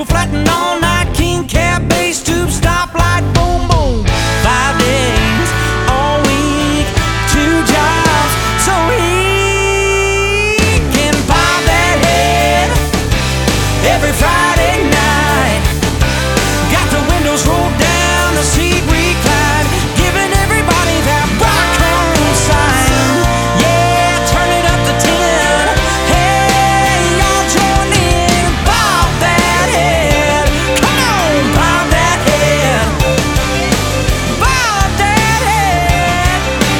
nickel flattened all night, king cab, bass tube, stoplight, boom boom. 5 days all week, 2 jobs, so he can bob that head every Friday night. Got the windows rolled down, the seat reclined, giving everybody that rock on sign. Yeah, turn it up to 10. Hey, y'all join in, bob that head. Come on, bob that head. Bob that head.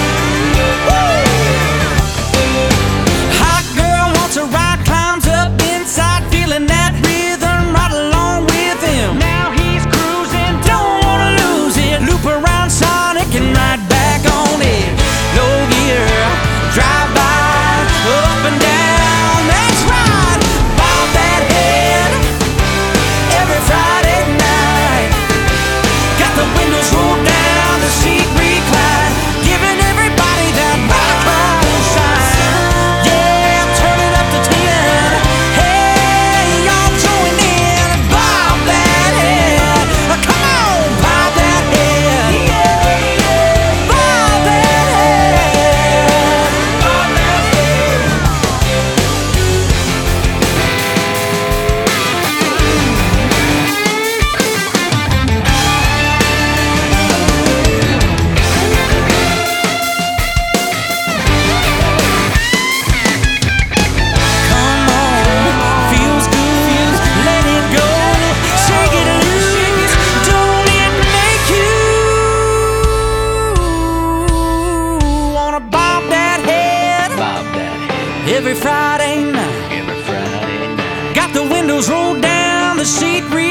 Woo! Hot girl wants a ride, climbs up inside, feeling that rhythm right along with him. Now he's cruising, don't wanna lose it. Loop around Sonic and ride back on it. Low gear, drive by, up and down. That's right, bob that head every Friday night. Got the windows rolled down, the seat reclined, giving everybody that rock on sign. Yeah, turn it up to 10. Hey, y'all join in, bob that head. Come on, bob that head. Bob that head. Bob that head. Come on, feels good, let it go, shake it loose, don't it make you wanna bob that head Bob that head every Friday night? every Friday night. Got the windows rolled down, the seat